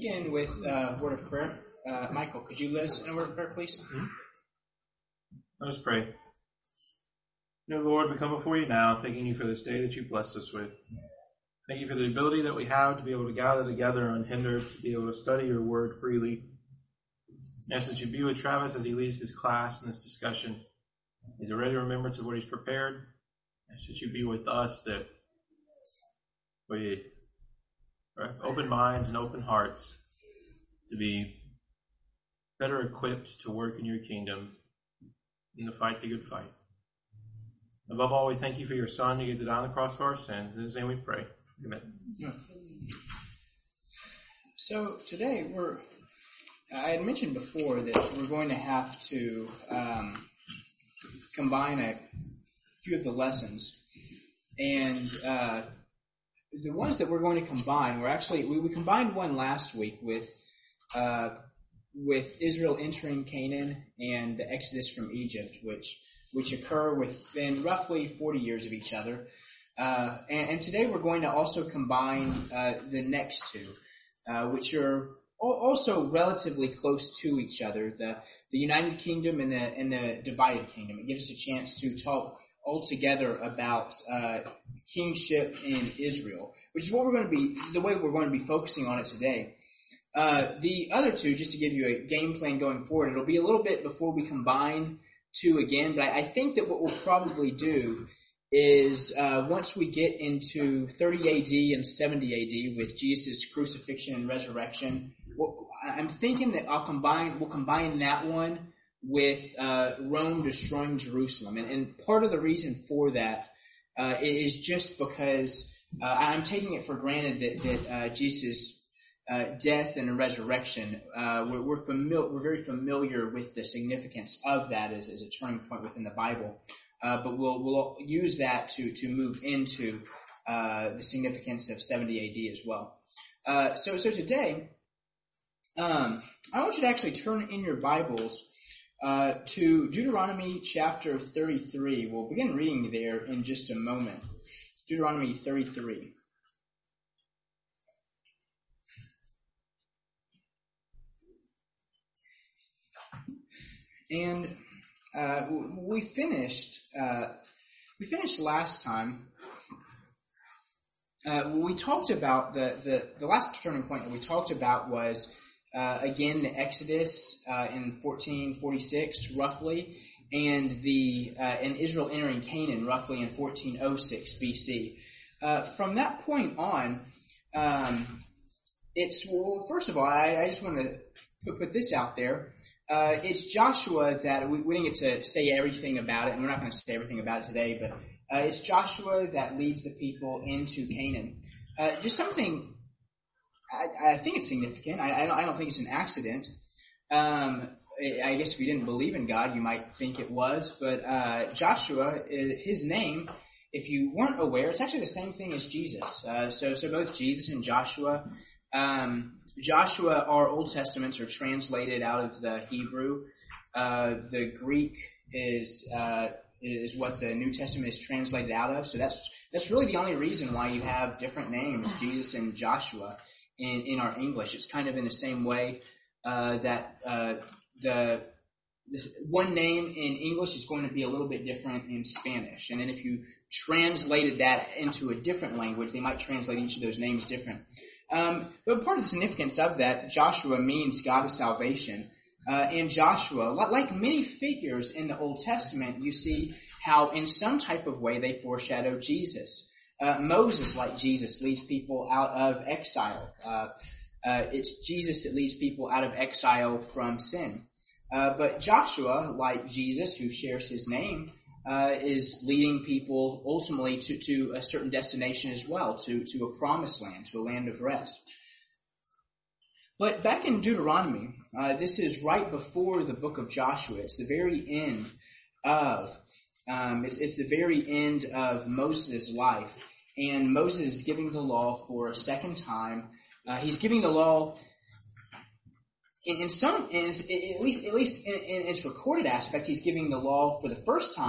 begin with a word of prayer. Michael, could you lead us in a word of prayer, please? Mm-hmm. Let us pray. Dear Lord, we come before you now, thanking you for this day that you blessed us with. Thank you for the ability that we have to be able to gather together unhindered, to be able to study your word freely. Ask that you be with Travis as he leads this class and this discussion. He's a ready remembrance of what he's prepared. Ask that you be with us, that we have open minds and open hearts to be better equipped to work in your kingdom and to fight the good fight. Above all, we thank you for your Son to get to die on the cross for our sins. In his name we pray. Amen. So today I had mentioned before that we're going to have to combine a few of the lessons. And the ones that we're going to combine were actually, we combined one last week with Israel entering Canaan and the Exodus from Egypt, which occur within roughly 40 years of each other. And today we're going to also combine the next two, which are also relatively close to each other, the United Kingdom and the divided kingdom. It gives us a chance to talk all together about kingship in Israel, which is the way we're going to be focusing on it today. The other two, just to give you a game plan going forward, it'll be a little bit before we combine two again, but I think that what we'll probably do is once we get into 30 AD and 70 AD with Jesus' crucifixion and resurrection, I'm thinking that we'll combine that one with Rome destroying Jerusalem. And part of the reason for that is just because I'm taking it for granted that Jesus' death and resurrection, we're very familiar with the significance of that as a turning point within the Bible. But we'll use that to move into the significance of 70 AD as well. So today, I want you to actually turn in your Bibles to Deuteronomy chapter 33. We'll begin reading there in just a moment. Deuteronomy 33. And we finished last time. We talked about the last turning point that we talked about was again the Exodus in 1446 roughly, and and Israel entering Canaan roughly in 1406 BC. From that point on, first of all, I just want to put this out there. It's Joshua that we didn't get to say everything about it, and we're not going to say everything about it today, but it's Joshua that leads the people into Canaan. Just something, I think it's significant. I don't think it's an accident. I guess if you didn't believe in God, you might think it was, but Joshua, his name, if you weren't aware, it's actually the same thing as Jesus. So both Jesus and Joshua. Joshua, our Old Testaments are translated out of the Hebrew. The Greek is what the New Testament is translated out of. So that's really the only reason why you have different names, Jesus and Joshua, in our English. It's kind of in the same way that the one name in English is going to be a little bit different in Spanish. And then if you translated that into a different language, they might translate each of those names different. But part of the significance of that, Joshua means God of salvation. And Joshua, like many figures in the Old Testament, you see how in some type of way they foreshadow Jesus. Moses, like Jesus, leads people out of exile. It's Jesus that leads people out of exile from sin. But Joshua, like Jesus, who shares his name, is leading people ultimately to a certain destination as well, to a promised land, to a land of rest. But back in Deuteronomy, this is right before the book of Joshua. It's the very end of it's the very end of Moses' life, and Moses is giving the law for a second time. He's giving the law at least in its recorded aspect. He's giving the law for the first time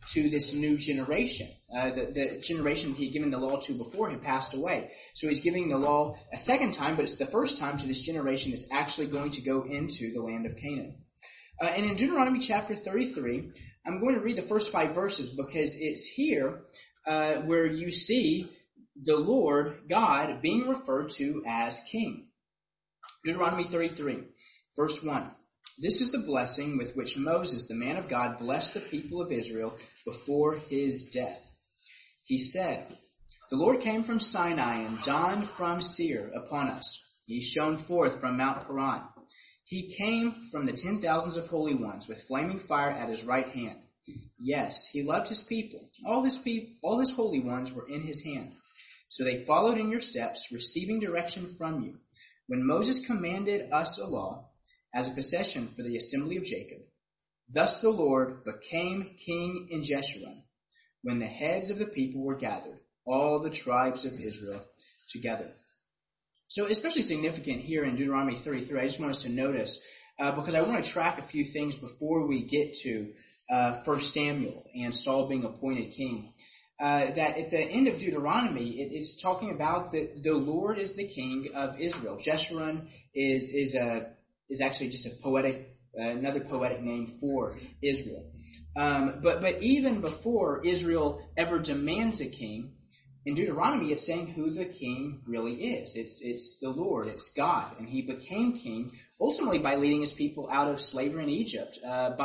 to this new generation. The generation he had given the law to before had passed away. So he's giving the law a second time, but it's the first time to this generation that's actually going to go into the land of Canaan. And in Deuteronomy chapter 33, I'm going to read the first 5 verses because it's here where you see the Lord God being referred to as king. Deuteronomy 33, verse 1. This is the blessing with which Moses, the man of God, blessed the people of Israel before his death. He said, the Lord came from Sinai and dawned from Seir upon us. He shone forth from Mount Paran. He came from the 10,000s of holy ones with flaming fire at his right hand. Yes, he loved his people. All his holy ones were in his hand. So they followed in your steps, receiving direction from you. When Moses commanded us a law as a possession for the assembly of Jacob, thus the Lord became king in Jeshurun, when the heads of the people were gathered, all the tribes of Israel together. So especially significant here in Deuteronomy 33, I just want us to notice, because I want to track a few things before we get to 1 Samuel and Saul being appointed king. That at the end of Deuteronomy, it's talking about that the Lord is the king of Israel. Jeshurun is actually just a poetic, another poetic name for Israel. But even before Israel ever demands a king, in Deuteronomy it's saying who the king really is. It's the Lord, it's God, and he became king ultimately by leading his people out of slavery in Egypt,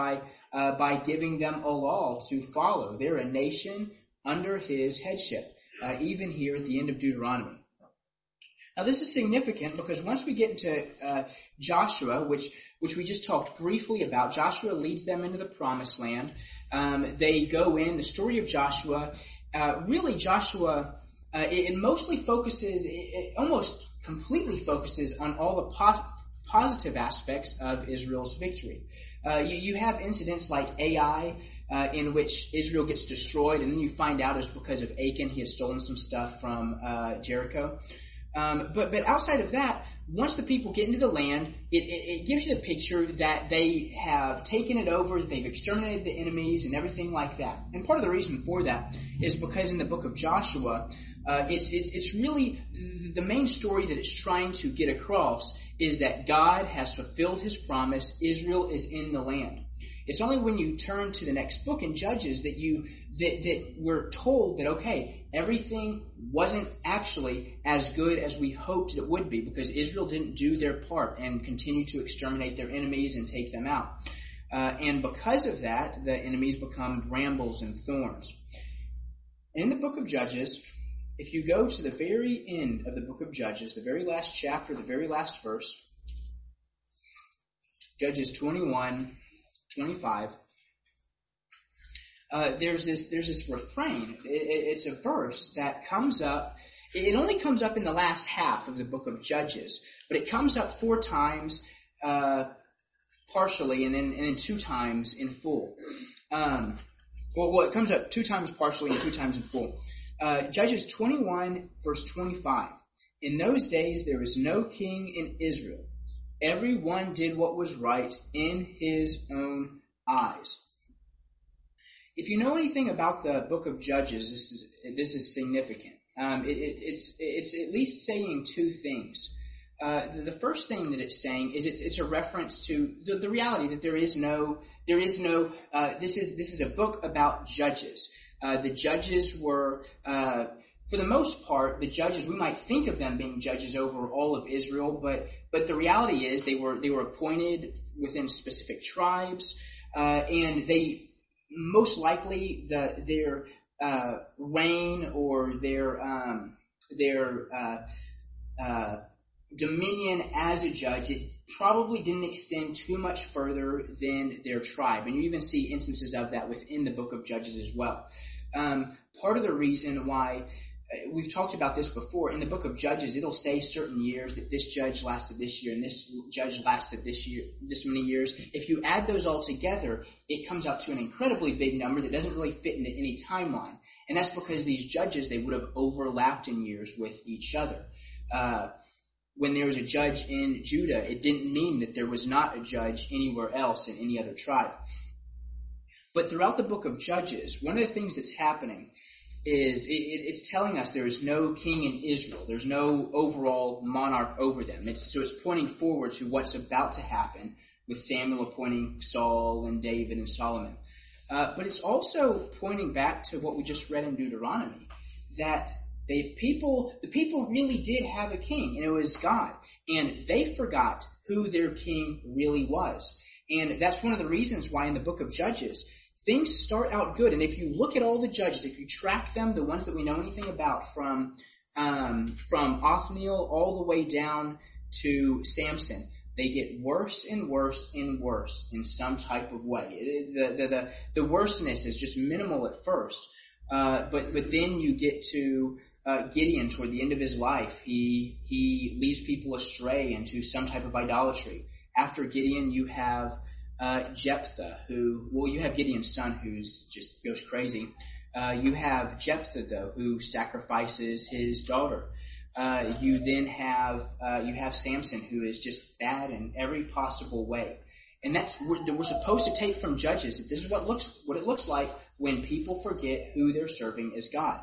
by giving them a law to follow. They're a nation under his headship, even here at the end of Deuteronomy. Now this is significant because once we get into Joshua, which we just talked briefly about, Joshua leads them into the promised land. They go in, the story of Joshua, it mostly focuses, it almost completely focuses on all the positive aspects of Israel's victory. You have incidents like Ai, in which Israel gets destroyed, and then you find out it's because of Achan. He had stolen some stuff from Jericho. But outside of that, once the people get into the land, it gives you the picture that they have taken it over, they've exterminated the enemies and everything like that. And part of the reason for that is because in the book of Joshua, it's really the main story that it's trying to get across is that God has fulfilled his promise. Israel is in the land. It's only when you turn to the next book in Judges that we're told that, okay, everything wasn't actually as good as we hoped it would be because Israel didn't do their part and continue to exterminate their enemies and take them out. And because of that, the enemies become brambles and thorns. In the book of Judges, if you go to the very end of the book of Judges, the very last chapter, the very last verse, Judges 21:25, there's this refrain. It's a verse that comes up. It only comes up in the last half of the book of Judges, but it comes up 4 times partially, and then 2 times in full. It comes up 2 times partially and 2 times in full. Judges 21 verse 25. In those days there was no king in Israel. Everyone did what was right in his own eyes. If you know anything about the book of Judges, this is significant. It's at least saying 2 things. The first thing that it's saying is it's a reference to the reality that this is a book about judges. The judges were, for the most part, the judges, we might think of them being judges over all of Israel, but the reality is they were appointed within specific tribes, and they most likely their reign or their dominion as a judge, it probably didn't extend too much further than their tribe. And you even see instances of that within the book of Judges as well. Part of the reason why, we've talked about this before, in the book of Judges, it'll say certain years that this judge lasted this year and this judge lasted this many years. If you add those all together, it comes out to an incredibly big number that doesn't really fit into any timeline. And that's because these judges, they would have overlapped in years with each other. When there was a judge in Judah, it didn't mean that there was not a judge anywhere else in any other tribe. But throughout the book of Judges, one of the things that's happening is it's telling us there is no king in Israel. There's no overall monarch over them. So it's pointing forward to what's about to happen with Samuel appointing Saul and David and Solomon. But it's also pointing back to what we just read in Deuteronomy, that the people really did have a king, and it was God. And they forgot who their king really was. And that's one of the reasons why in the book of Judges, things start out good. And if you look at all the judges, if you track them, the ones that we know anything about, from Othniel all the way down to Samson, they get worse and worse and worse in some type of way. The worseness is just minimal at first, but then you get to Gideon toward the end of his life. He leads people astray into some type of idolatry. After Gideon, you have Jephthah, you have Gideon's son who's just goes crazy. You have Jephthah, though, who sacrifices his daughter. You then have Samson, who is just bad in every possible way. And we're supposed to take from Judges that this is what it looks like when people forget who they're serving as God.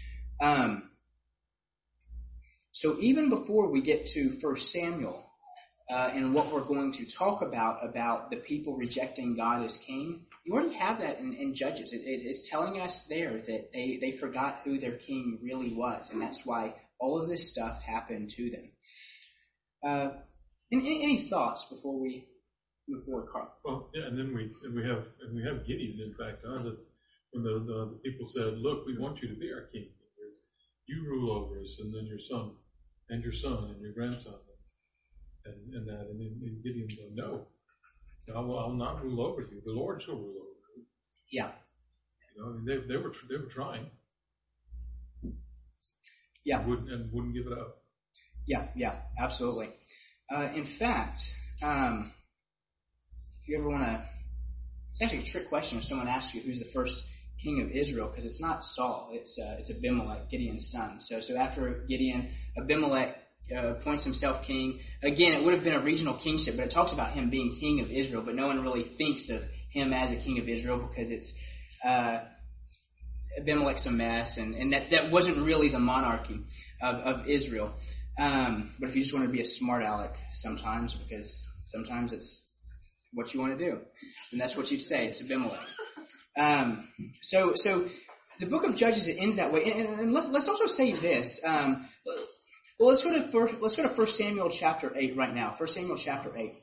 So even before we get to 1 Samuel, and what we're going to talk about the people rejecting God as king, you already have that in Judges. It's telling us there that they forgot who their king really was, and that's why all of this stuff happened to them. Any thoughts before we move forward, Carl? Well, yeah, and then we have Gideon. In fact, when the people said, "Look, we want you to be our king. You rule over us, and then your son, and your son, and your grandson." And then Gideon said, "No, I'll not rule over you. The Lord shall rule over you." Yeah. They were trying. Yeah. And wouldn't give it up. Yeah, absolutely. In fact, if you ever want to, it's actually a trick question if someone asks you who's the first king of Israel, because it's not Saul, it's Abimelech, Gideon's son. So after Gideon, Abimelech appoints himself king. Again, it would have been a regional kingship, but it talks about him being king of Israel, but no one really thinks of him as a king of Israel because it's Abimelech's a mess, and that wasn't really the monarchy of Israel. But if you just want to be a smart aleck sometimes, because sometimes it's what you want to do, and that's what you'd say, it's Abimelech. So the book of Judges, it ends that way. And let's also say this. Well, let's go to 1 Samuel chapter 8 right now. 1 Samuel chapter 8.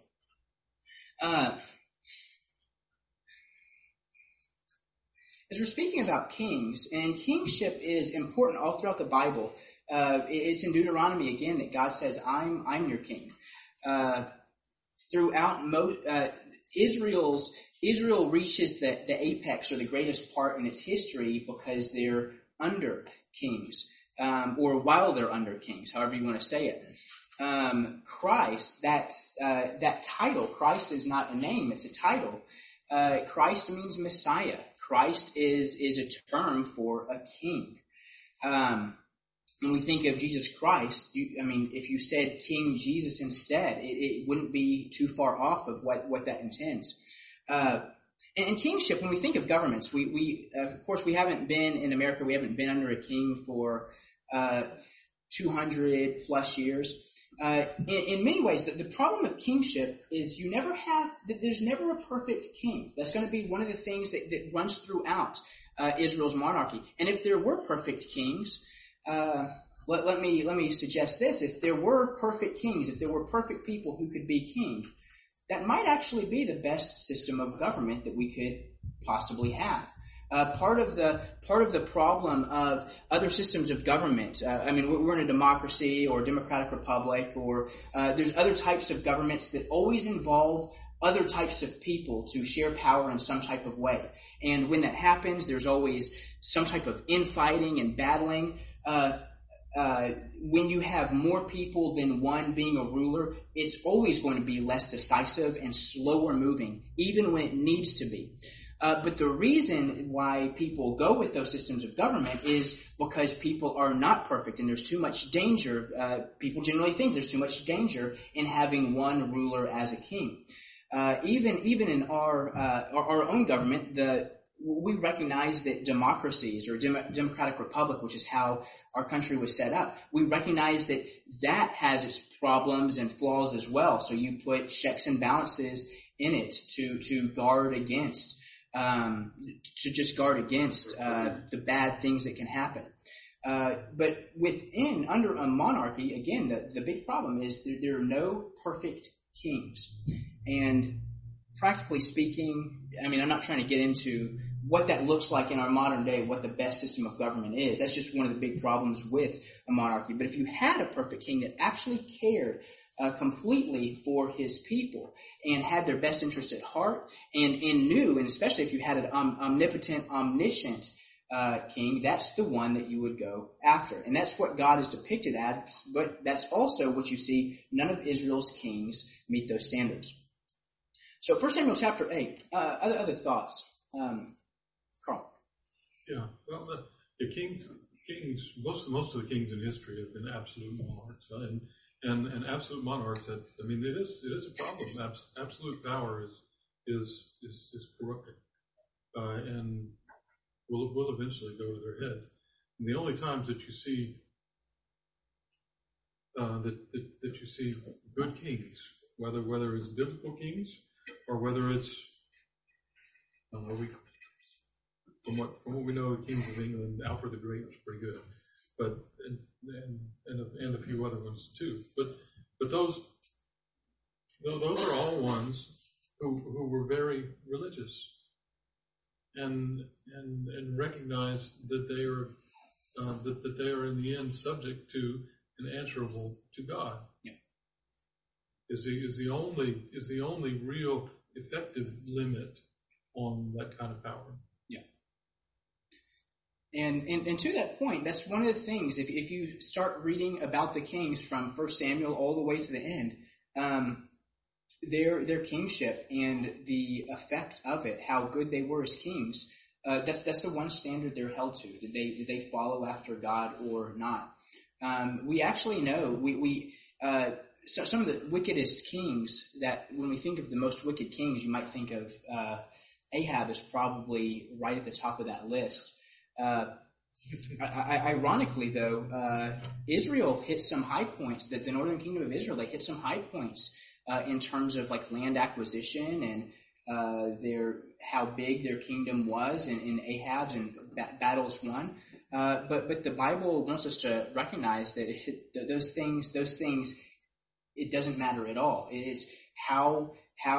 As we're speaking about kings, and kingship is important all throughout the Bible. It's in Deuteronomy again that God says, "I'm your king." Throughout Israel reaches the apex or the greatest part in its history because they're under kings, or while they're under kings, however you want to say it. Christ, that title, Christ is not a name, it's a title. Christ means Messiah. Christ is a term for a king. When we think of Jesus Christ, if you said King Jesus instead, it wouldn't be too far off of what that intends. And kingship, when we think of governments, we of course we haven't been in America, we haven't been under a king for 200 plus years. In many ways, the problem of kingship is there's never a perfect king. That's going to be one of the things that runs throughout Israel's monarchy. And if there were perfect kings, let me suggest this: if there were perfect kings, if there were perfect people who could be king, that might actually be the best system of government that we could possibly have. Part of the problem of other systems of government, we're in a democracy or a democratic republic, or there's other types of governments that always involve other types of people to share power in some type of way. And when that happens, there's always some type of infighting and battling. When you have more people than one being a ruler, it's always going to be less decisive and slower moving, even when it needs to be. But the reason why people go with those systems of government is because people are not perfect and there's too much danger. People generally think there's too much danger in having one ruler as a king. Even in our own government, we recognize that democracies or democratic republic, which is how our country was set up, we recognize that that has its problems and flaws as well. So you put checks and balances in it to guard against, the bad things that can happen. But under a monarchy, again, the big problem is there are no perfect kings. And practically speaking, I mean, I'm not trying to get into what that looks like in our modern day, what the best system of government is. That's just one of the big problems with a monarchy. But if you had a perfect king that actually cared completely for his people and had their best interests at heart and knew, and especially if you had an omnipotent, omniscient king, that's the one that you would go after. And that's what God is depicted as, but that's also what you see. None of Israel's kings meet those standards. So 1 Samuel chapter 8, other thoughts? Carl. Yeah, well, the kings, most of the kings in history have been absolute monarchs, and absolute monarchs. It is a problem. Absolute power is corrupting, and will eventually go to their heads. And the only times that you see that you see good kings, whether it's biblical kings or whether it's from what we know of the kings of England, Alfred the Great was pretty good, but and a few other ones too. But those are all ones who were very religious and recognize that they are that they are in the end subject to and answerable to God. Yeah. Is the only real effective limit on that kind of power. Yeah. And to that point, that's one of the things, if you start reading about the kings from 1 Samuel all the way to the end, their kingship and the effect of it, how good they were as kings, that's the one standard they're held to. Did they follow after God or not? We actually know, so some of the wickedest kings that, when we think of the most wicked kings, you might think of Ahab is probably right at the top of that list. Ironically, though, Israel hit some high points. That the northern kingdom of Israel, they hit some high points in terms of like land acquisition and how big their kingdom was in Ahab's and battles won. But the Bible wants us to recognize that those things, it doesn't matter at all. It's how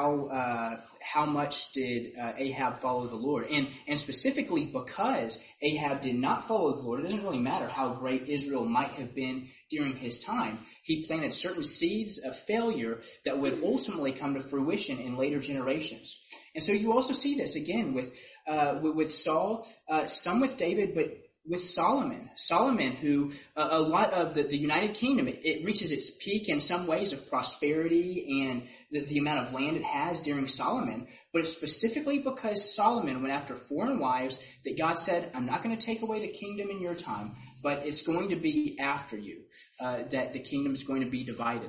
much did Ahab follow the Lord? And specifically because Ahab did not follow the Lord, it doesn't really matter how great Israel might have been during his time. He planted certain seeds of failure that would ultimately come to fruition in later generations. And so you also see this again with Saul, some with David, but with Solomon, who a lot of the United Kingdom, it reaches its peak in some ways of prosperity and the amount of land it has during Solomon. But it's specifically because Solomon went after foreign wives that God said, I'm not going to take away the kingdom in your time, but it's going to be after you, that the kingdom is going to be divided.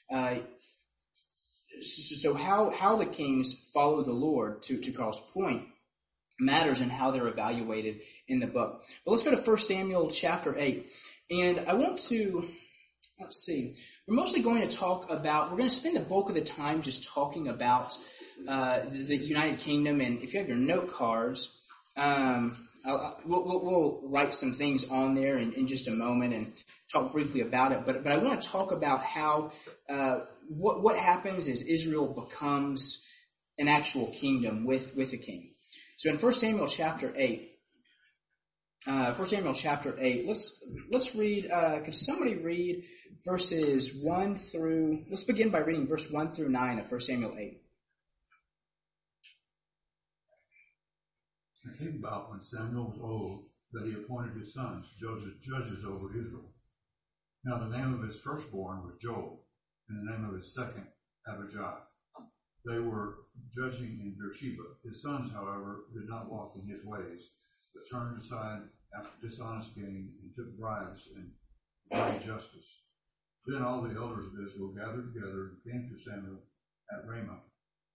So how the kings follow the Lord, to Carl's point, matters in how they're evaluated in the book. But let's go to 1 Samuel chapter 8. And I want to, we're mostly going to we're going to spend the bulk of the time just talking about the United Kingdom. And if you have your note cards, we'll write some things on there in just a moment and talk briefly about it. But I want to talk about how, what happens as Israel becomes an actual kingdom with a king. So in 1 Samuel chapter 8, let's read, could somebody read verses 1 through, let's begin by reading verse 1 through 9 of 1 Samuel 8. It came about when Samuel was old that he appointed his sons judges over Israel. Now the name of his firstborn was Joel, and the name of his second Abijah. They were judging in Beersheba. His sons, however, did not walk in his ways, but turned aside after dishonest gain and took bribes and defied justice. Then all the elders of Israel gathered together and came to Samuel at Ramah.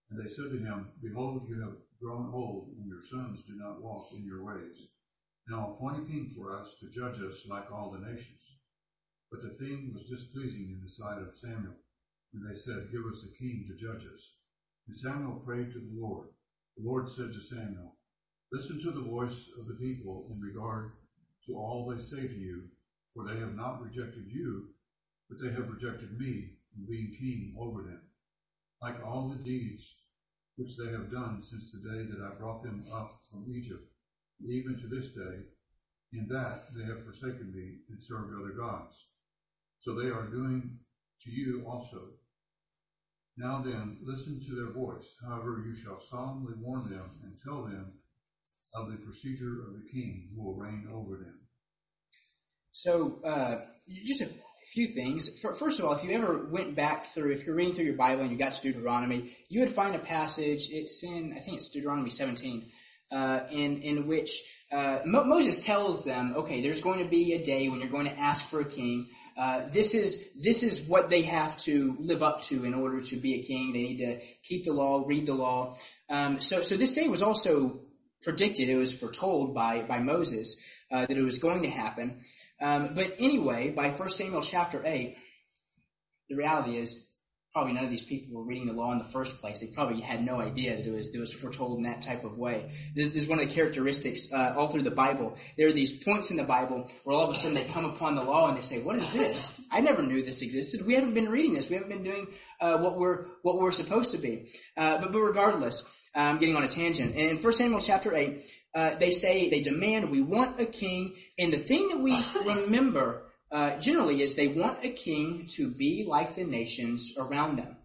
And they said to him, Behold, you have grown old, and your sons do not walk in your ways. Now appoint a king for us to judge us like all the nations. But the thing was displeasing in the sight of Samuel. And they said, Give us a king to judge us. And Samuel prayed to the Lord. The Lord said to Samuel, Listen to the voice of the people in regard to all they say to you, for they have not rejected you, but they have rejected me from being king over them, like all the deeds which they have done since the day that I brought them up from Egypt, even to this day, in that they have forsaken me and served other gods. So they are doing to you also. Now then, listen to their voice. However, you shall solemnly warn them and tell them of the procedure of the king who will reign over them. So, just a few things. First of all, if you ever went back through, if you're reading through your Bible and you got to Deuteronomy, you would find a passage, I think it's Deuteronomy 17, in which Moses tells them, okay, there's going to be a day when you're going to ask for a king. This is what they have to live up to in order to be a king. They need to keep the law, read the law. So this day was also predicted. It was foretold by Moses that it was going to happen. But anyway, by 1 Samuel chapter 8, the reality is probably none of these people were reading the law in the first place. They probably had no idea that it was foretold in that type of way. This is one of the characteristics all through the Bible. There are these points in the Bible where all of a sudden they come upon the law and they say, what is this? I never knew this existed. We haven't been reading this. We haven't been doing what we're supposed to be. But regardless, I'm getting on a tangent. In 1 Samuel chapter 8, they demand, we want a king. And the thing that we remember generally is they want a king to be like the nations around them.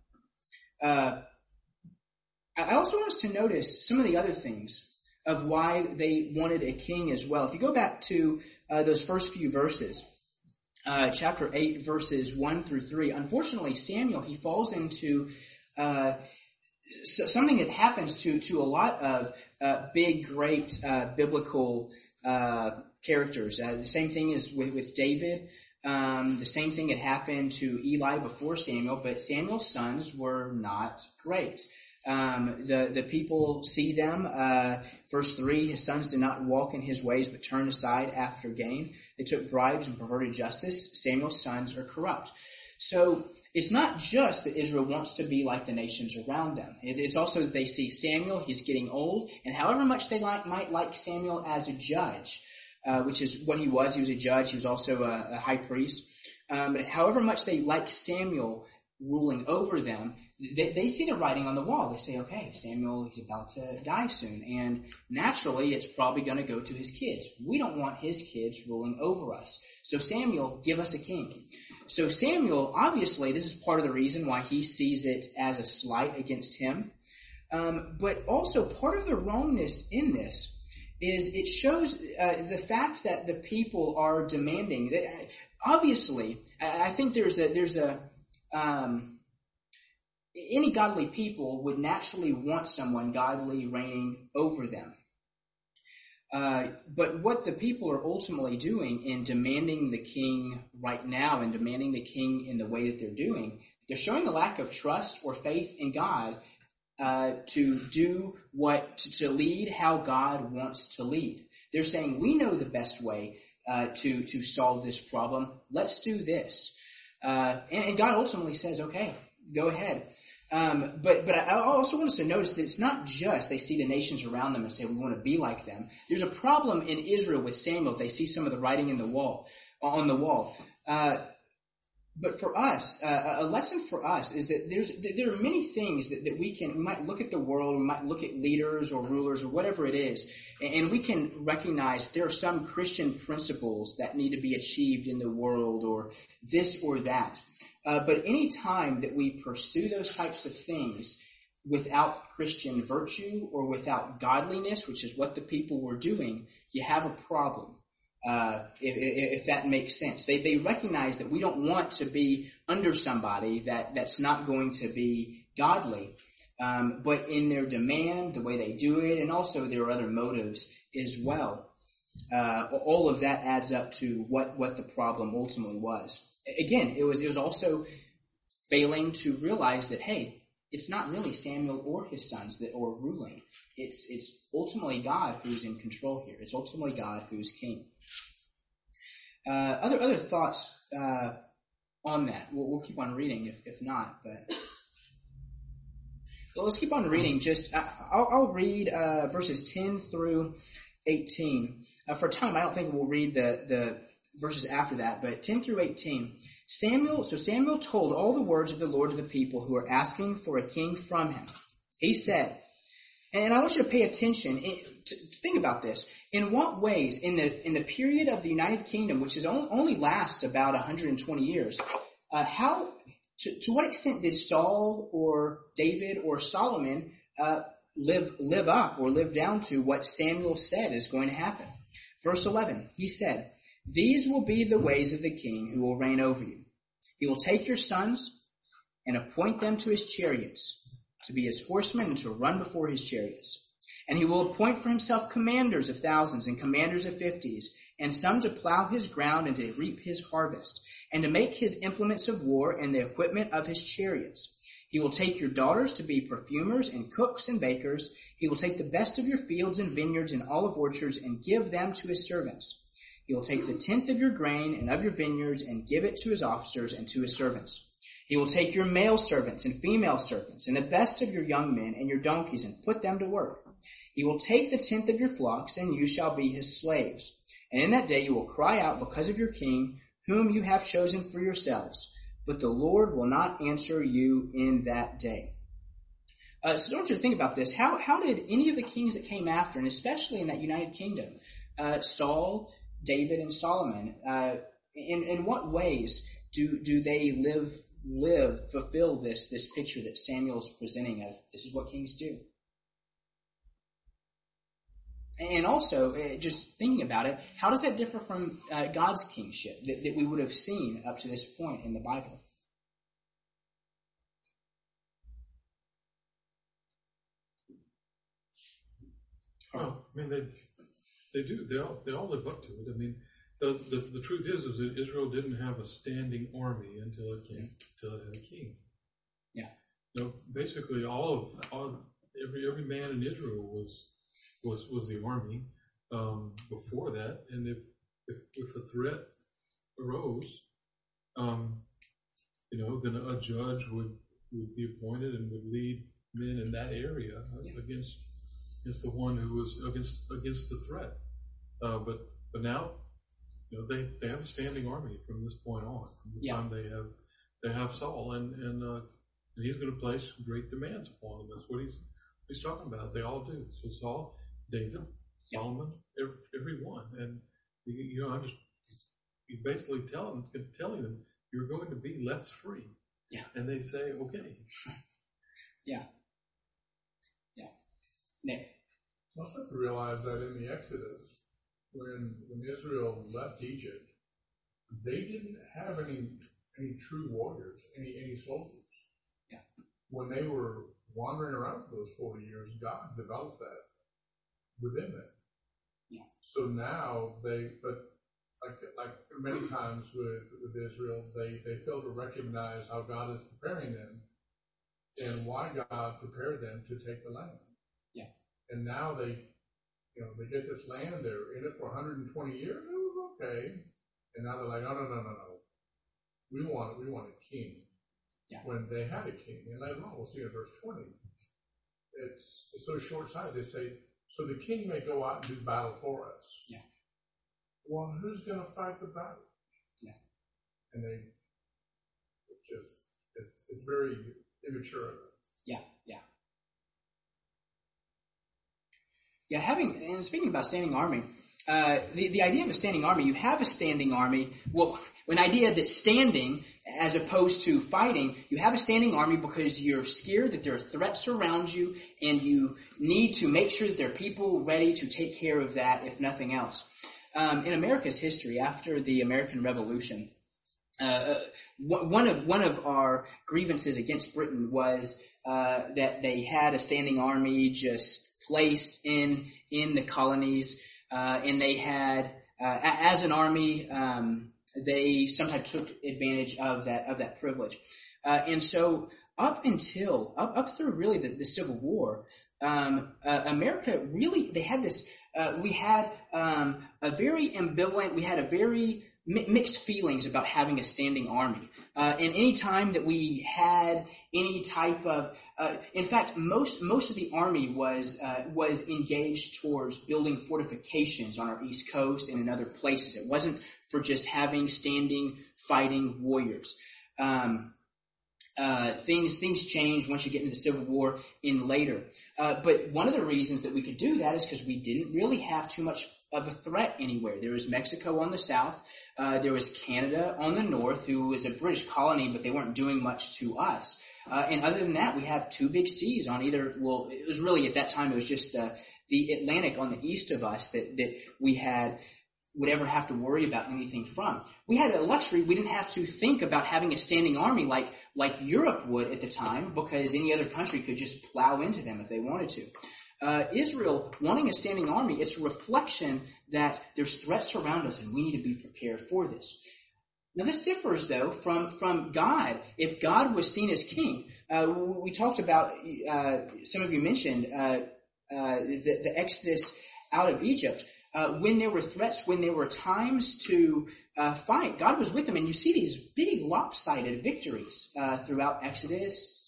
I also want us to notice some of the other things of why they wanted a king as well. If you go back to those first few verses, chapter 8, verses 1 through 3, unfortunately, Samuel, he falls into something that happens to a lot of big, great biblical characters. The same thing is with David. The same thing had happened to Eli before Samuel, but Samuel's sons were not great. The people see them. Verse 3, his sons did not walk in his ways, but turned aside after gain. They took bribes and perverted justice. Samuel's sons are corrupt. So it's not just that Israel wants to be like the nations around them. It's also that they see Samuel, he's getting old, and however much they might like Samuel as a judge, which is what he was a judge, he was also a high priest. However much they like Samuel ruling over them, they see the writing on the wall. They say, okay, Samuel, he's about to die soon, and naturally it's probably going to go to his kids. We don't want his kids ruling over us. So Samuel, give us a king. So Samuel, obviously, this is part of the reason why he sees it as a slight against him. But also part of the wrongness in this is it shows the fact that the people are demanding. Obviously, I think there's any godly people would naturally want someone godly reigning over them. But what the people are ultimately doing in demanding the king right now and demanding the king in the way that they're doing, they're showing a lack of trust or faith in God to do to lead how God wants to lead. They're saying, we know the best way to solve this problem. Let's do this. And God ultimately says, okay, go ahead. But I also want us to notice that it's not just they see the nations around them and say, we want to be like them. There's a problem in Israel with Samuel. They see some of the writing on the wall. But for us, a lesson for us is that there are many things that we might look at the world, we might look at leaders or rulers or whatever it is, and we can recognize there are some Christian principles that need to be achieved in the world or this or that. But any time that we pursue those types of things without Christian virtue or without godliness, which is what the people were doing, you have a problem. If that makes sense. They recognize that we don't want to be under somebody that's not going to be godly. But in their demand, the way they do it, and also there are other motives as well. All of that adds up to what the problem ultimately was. Again, it was also failing to realize that, hey, it's not really Samuel or his sons that are ruling. It's ultimately God who's in control here. It's ultimately God who's king. Other thoughts on that? We'll keep on reading if not, but well, let's keep on reading. I'll read verses 10 through 18. For time, I don't think we'll read the verses after that, but 10 through 18. Samuel told all the words of the Lord to the people who were asking for a king from him. He said, and I want you to pay attention to think about this. In what ways, in the period of the United Kingdom, which is only lasts about 120 years, to what extent did Saul or David or Solomon live up or live down to what Samuel said is going to happen? Verse 11, he said, "These will be the ways of the king who will reign over you. He will take your sons and appoint them to his chariots, to be his horsemen and to run before his chariots. And he will appoint for himself commanders of thousands and commanders of 50s, and some to plow his ground and to reap his harvest, and to make his implements of war and the equipment of his chariots. He will take your daughters to be perfumers and cooks and bakers. He will take the best of your fields and vineyards and olive orchards and give them to his servants. He will take the tenth of your grain and of your vineyards and give it to his officers and to his servants. He will take your male servants and female servants and the best of your young men and your donkeys and put them to work. He will take the tenth of your flocks, and you shall be his slaves. And in that day you will cry out because of your king, whom you have chosen for yourselves. But the Lord will not answer you in that day." So I want you to think about this. How did any of the kings that came after, and especially in that United Kingdom, Saul, David, and Solomon, in what ways do they fulfill this picture that Samuel's presenting of this is what kings do? And also, just thinking about it, how does that differ from God's kingship that we would have seen up to this point in the Bible? Oh, I mean, they do. They all live up to it. I mean, the truth is that Israel didn't have a standing army until it had a king. Yeah. Basically, every man in Israel was the army before that, and if a threat arose, then a judge would be appointed and would lead men in that area against the one who was against the threat. But now, they have a standing army from this point on. From the time they have Saul, and he's going to place great demands upon them. That's what he's talking about. They all do. So Saul, David, Solomon, everyone, and he's basically telling them you're going to be less free. Yeah. And they say, okay. Yeah. Nick. You also have to realize that in the Exodus, when Israel left Egypt, they didn't have any true warriors, any soldiers. Yeah. When they were wandering around for those 40 years, God developed that within them. Yeah. So now like many times with Israel, they fail to recognize how God is preparing them and why God prepared them to take the land. Yeah. And now they get this land, they're in it for 120 years, it was okay. And now they're like, no. We want a king. Yeah. When they had a king. And later on, we'll see in verse 20. It's so short-sighted. They say, so the king may go out and do battle for us. Yeah. Well, who's going to fight the battle? Yeah. And it's very immature of them. Yeah. And speaking about standing army, the idea of a standing army, you have a standing army. Well, an idea that's standing as opposed to fighting, you have a standing army because you're scared that there are threats around you and you need to make sure that there are people ready to take care of that, if nothing else. In America's history, after the American Revolution, one of our grievances against Britain was that they had a standing army just placed in the colonies, and they had as an army they sometimes took advantage of that privilege, and so up through really the Civil War, America really, they had this, we had a very ambivalent, we had a very mixed feelings about having a standing army. And any time that we had any type of, in fact, most of the army was engaged towards building fortifications on our East Coast and in other places. It wasn't for just having standing, fighting warriors. Things change once you get into the Civil War in later. But one of the reasons that we could do that is because we didn't really have too much of a threat anywhere. There was Mexico on the south. There was Canada on the north, who was a British colony, but they weren't doing much to us. And other than that, we have two big seas on either, well, it was really at that time, it was just the Atlantic on the east of us that we would ever have to worry about anything from. We had a luxury. We didn't have to think about having a standing army like Europe would at the time, because any other country could just plow into them if they wanted to. Israel wanting a standing army, it's a reflection that there's threats around us and we need to be prepared for this. Now this differs though from God. If God was seen as king, we talked about, some of you mentioned, the Exodus out of Egypt. When there were threats, when there were times to fight, God was with them. And you see these big lopsided victories throughout Exodus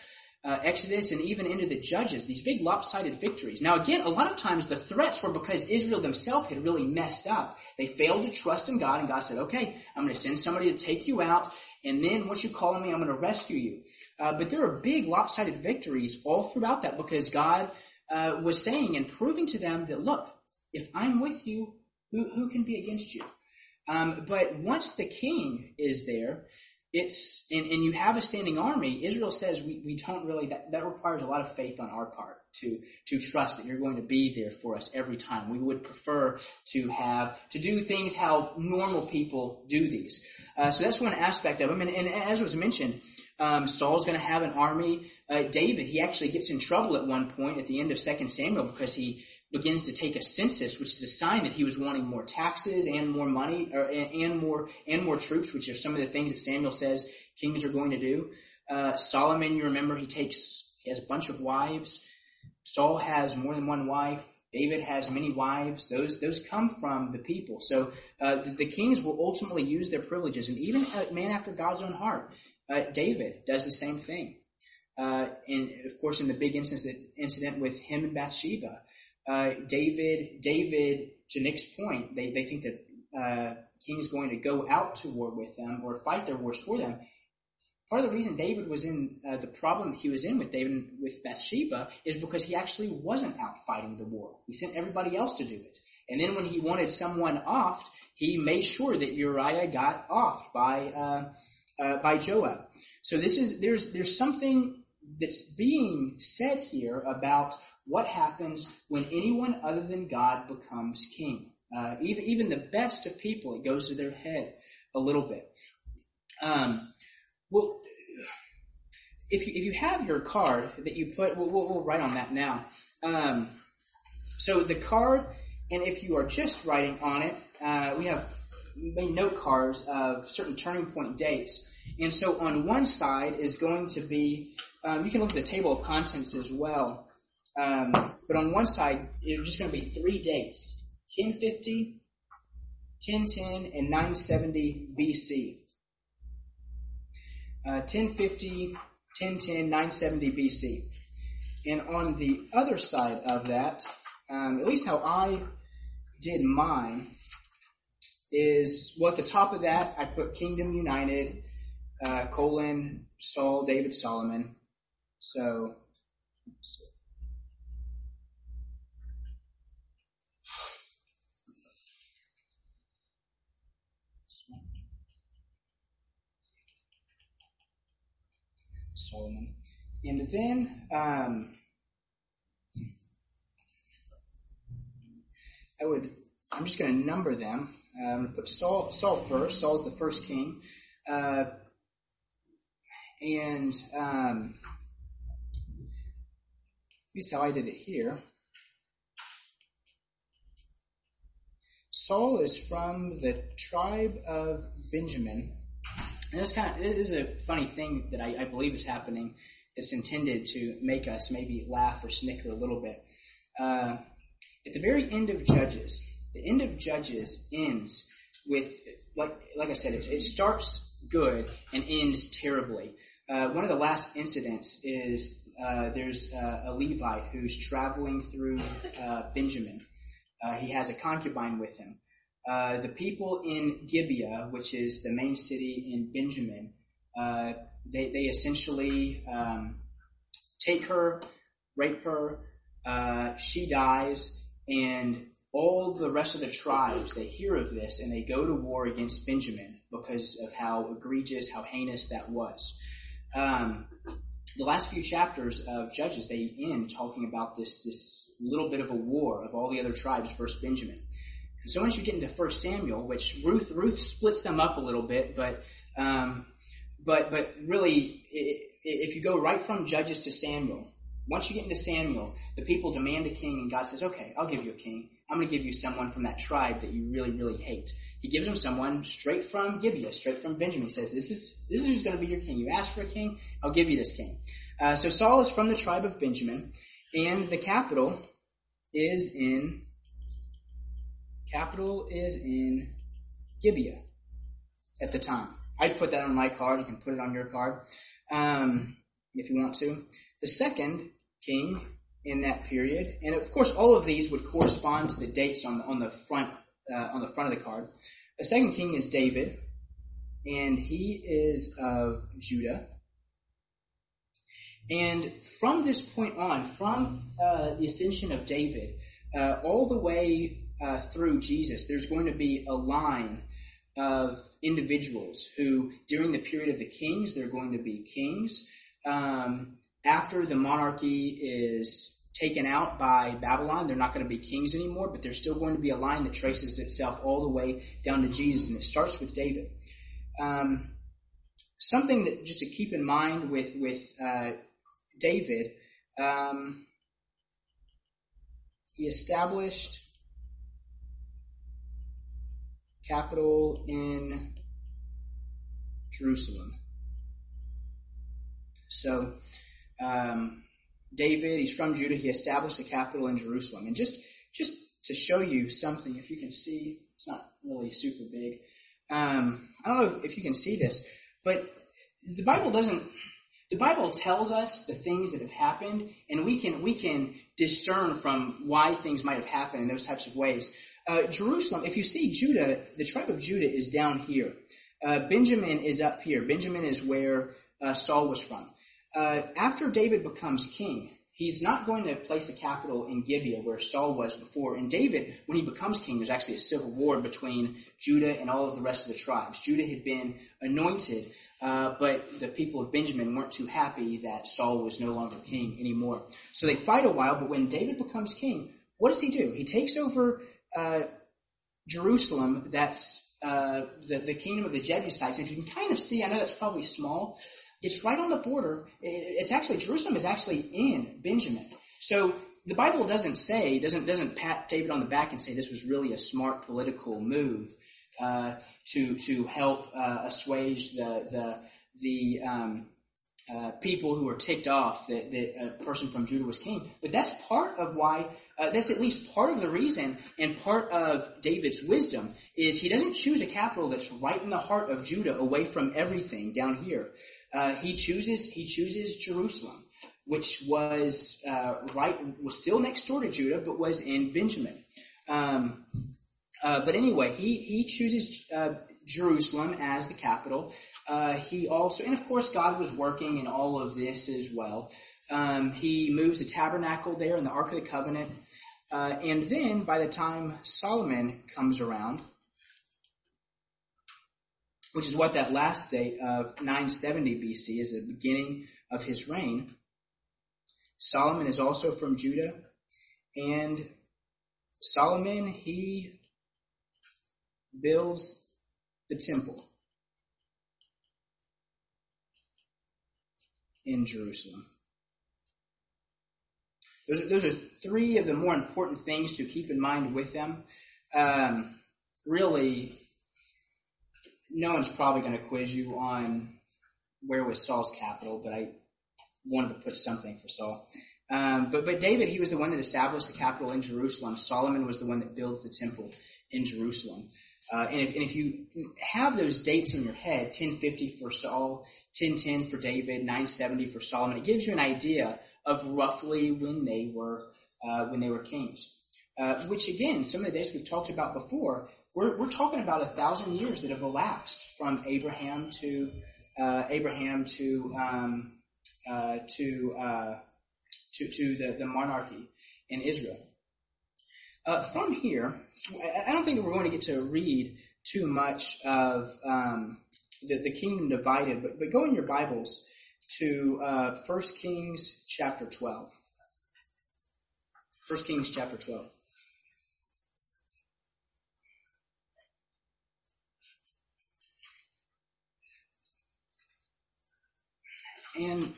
and even into the Judges, these big lopsided victories. Now again, a lot of times the threats were because Israel themselves had really messed up. They failed to trust in God, and God said, okay, I'm going to send somebody to take you out, and then once you call on me, I'm going to rescue you. But there are big lopsided victories all throughout that, because God was saying and proving to them that, look, if I'm with you, who can be against you? But once the king is there, and you have a standing army, Israel says we don't really, that requires a lot of faith on our part to trust that you're going to be there for us every time. We would prefer to do things how normal people do these. So that's one aspect of them. And as was mentioned, Saul's going to have an army. David, he actually gets in trouble at one point at the end of 2 Samuel because he begins to take a census, which is a sign that he was wanting more taxes and more money, and more troops, which are some of the things that Samuel says kings are going to do. Solomon, you remember, he has a bunch of wives. Saul has more than one wife. David has many wives. Those come from the people. So the kings will ultimately use their privileges, and even a man after God's own heart, David, does the same thing. And of course, in the big incident with him and Bathsheba, David, to Nick's point, they think that king is going to go out to war with them or fight their wars for them. Part of the reason David was in the problem that he was in with Bathsheba is because he actually wasn't out fighting the war. He sent everybody else to do it. And then when he wanted someone offed, he made sure that Uriah got offed by Joab. So there's something that's being said here about what happens when anyone other than God becomes king. Even the best of people, it goes to their head a little bit. Well, if you have your card that you put, we'll write on that now. So the card, and if you are just writing on it, we have made note cards of certain turning point dates. And so on one side is going to be, you can look at the table of contents as well. But on one side, it's just going to be 3 dates: 1050, 1010, and 970 BC. 1050, 1010, 970 BC. And on the other side of that, at least how I did mine, is, well, at the top of that, I put Kingdom United, Saul, David, Solomon. So, Solomon. And then I'm just going to number them. I'm going to put Saul first. Saul's the first king. Here's how I did it here. Saul is from the tribe of Benjamin. And it is a funny thing that I believe is happening that's intended to make us maybe laugh or snicker a little bit. At the very end of Judges, the end of Judges ends with, like I said, it starts good and ends terribly. One of the last incidents is there's a Levite who's traveling through Benjamin. He has a concubine with him. The people in Gibeah, which is the main city in Benjamin, they essentially take her, rape her, she dies, and all the rest of the tribes, they hear of this and they go to war against Benjamin because of how egregious, how heinous that was. The last few chapters of Judges, they end talking about this little bit of a war of all the other tribes versus Benjamin. And so once you get into 1 Samuel, which Ruth splits them up a little bit, but really, if you go right from Judges to Samuel, once you get into Samuel, the people demand a king, and God says, okay, I'll give you a king. I'm going to give you someone from that tribe that you really, really hate. He gives them someone straight from Gibeah, straight from Benjamin. He says, this is who's going to be your king. You ask for a king, I'll give you this king. So Saul is from the tribe of Benjamin, and the capital is in Gibeah at the time. I'd put that on my card. You can put it on your card if you want to. The second king in that period, and of course all of these would correspond to the dates on the front of the card. The second king is David, and he is of Judah. And from this point on, from the ascension of David, all the way through Jesus, there's going to be a line of individuals who, during the period of the kings, they're going to be kings. After the monarchy is taken out by Babylon, they're not going to be kings anymore, but there's still going to be a line that traces itself all the way down to Jesus, and it starts with David. Something that just to keep in mind with David, he established capital in Jerusalem. So, David, he's from Judah. He established the capital in Jerusalem. And just to show you something, if you can see, it's not really super big. I don't know if you can see this, but the Bible tells us the things that have happened, and we can discern from why things might have happened in those types of ways. Jerusalem, if you see Judah, the tribe of Judah is down here. Benjamin is up here. Benjamin is where Saul was from. After David becomes king, he's not going to place the capital in Gibeah where Saul was before. And David, when he becomes king, there's actually a civil war between Judah and all of the rest of the tribes. Judah had been anointed, but the people of Benjamin weren't too happy that Saul was no longer king anymore. So they fight a while, but when David becomes king, what does he do? He takes over Jerusalem, that's the kingdom of the Jebusites. And if you can kind of see, I know that's probably small, it's right on the border. Jerusalem is actually in Benjamin. So the Bible doesn't pat David on the back and say this was really a smart political move to help assuage the people who were ticked off that a person from Judah was king. But that's part of why, that's at least part of the reason, and part of David's wisdom is he doesn't choose a capital that's right in the heart of Judah, away from everything down here. He chooses Jerusalem, which was still next door to Judah, but was in Benjamin. But anyway, he chooses Jerusalem as the capital. He also, and of course God was working in all of this as well. He moves the tabernacle there and the Ark of the Covenant. And then by the time Solomon comes around, which is what that last date of 970 BC is, the beginning of his reign, Solomon is also from Judah. And Solomon, he builds the temple in Jerusalem. Those are three of the more important things to keep in mind with them. Really, no one's probably going to quiz you on where was Saul's capital, but I wanted to put something for Saul. But David, he was the one that established the capital in Jerusalem. Solomon was the one that built the temple in Jerusalem. And if you have those dates in your head, 1050 for Saul, 1010 for David, 970 for Solomon, it gives you an idea of roughly when they were kings. Which again, some of the dates we've talked about before, we're talking about 1,000 years that have elapsed from Abraham to the monarchy in Israel. From here, I don't think that we're going to get to read too much of the kingdom divided, but go in your Bibles to 1 Kings chapter 12. 1 Kings chapter 12. And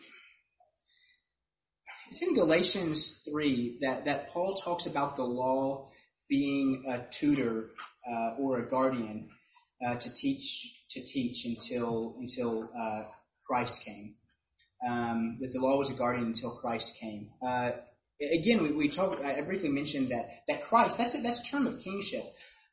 it's in Galatians 3 that Paul talks about the law being a tutor or a guardian to teach until Christ came. That the law was a guardian until Christ came. Again, we talked. I briefly mentioned that Christ. That's a term of kingship.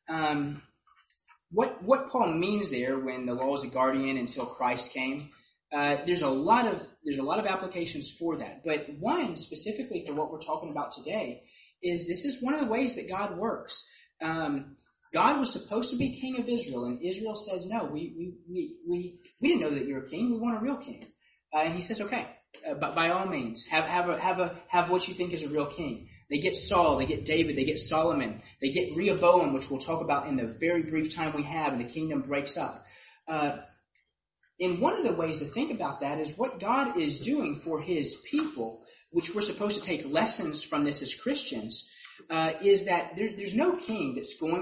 What Paul means there when the law is a guardian until Christ came. There's a lot of applications for that, but one specifically for what we're talking about today is this is one of the ways that God works. God was supposed to be king of Israel, and Israel says, "No, we didn't know that you're a king. We want a real king." And He says, "Okay, but by all means, have what you think is a real king." They get Saul, they get David, they get Solomon, they get Rehoboam, which we'll talk about in the very brief time we have, and the kingdom breaks up. And one of the ways to think about that is what God is doing for His people, which we're supposed to take lessons from this as Christians, is that there's no king that's going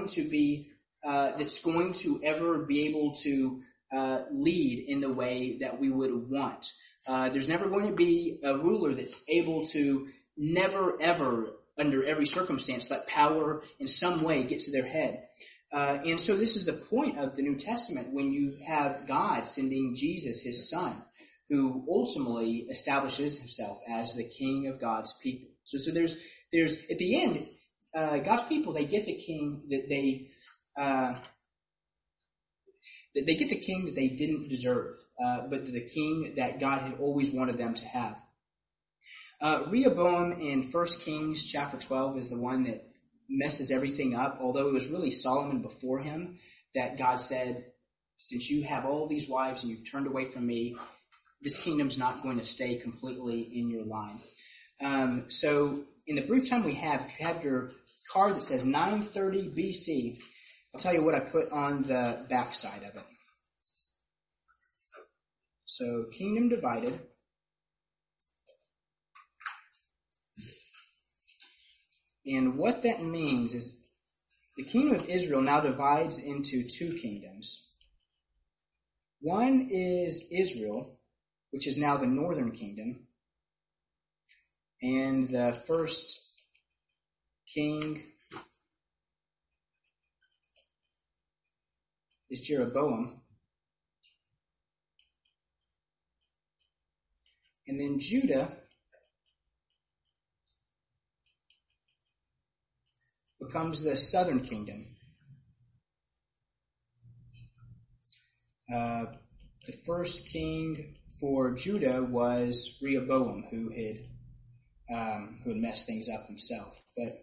to ever be able to lead in the way that we would want. There's never going to be a ruler that's able to never ever, under every circumstance, let power in some way get to their head. And so this is the point of the New Testament when you have God sending Jesus, His Son, who ultimately establishes Himself as the King of God's people. So there's at the end, God's people, they get the king that they get the king that they didn't deserve, but the king that God had always wanted them to have. Rehoboam in 1 Kings chapter 12 is the one that messes everything up, although it was really Solomon before him that God said, since you have all these wives and you've turned away from me, this kingdom's not going to stay completely in your line. So in the brief time we have, if you have your card that says 930 BC, I'll tell you what I put on the back side of it. So kingdom divided. And what that means is the kingdom of Israel now divides into two kingdoms. One is Israel, which is now the northern kingdom. And the first king is Jeroboam. And then Judah becomes the southern kingdom. The first king for Judah was Rehoboam, who had messed things up himself. But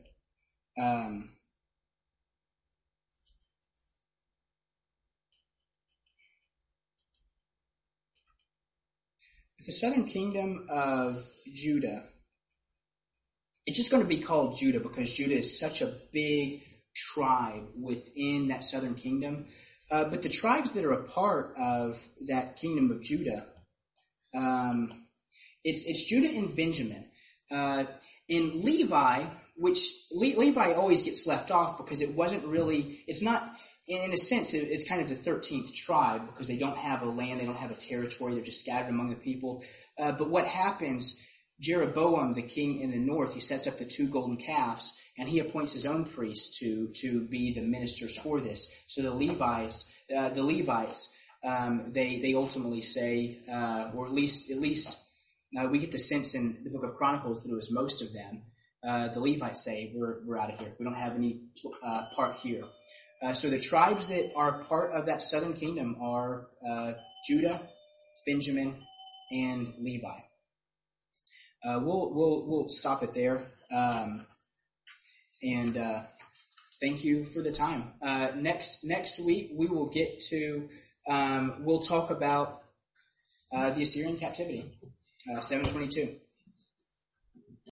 the southern kingdom of Judah, it's just going to be called Judah because Judah is such a big tribe within that southern kingdom. But the tribes that are a part of that kingdom of Judah, it's Judah and Benjamin. In Levi, which Levi always gets left off because it wasn't really, it's not, in a sense, it's kind of the 13th tribe because they don't have a land, they don't have a territory, they're just scattered among the people. But what happens, Jeroboam, the king in the north, he sets up the 2 golden calves, and he appoints his own priests to be the ministers for this. So the Levites, they ultimately say, or at least we get the sense in the book of Chronicles that it was most of them. The Levites say, we're out of here. We don't have any part here. So the tribes that are part of that southern kingdom are Judah, Benjamin, and Levi. We'll stop it there. And thank you for the time. Next week we will get to we'll talk about the Assyrian captivity, 722.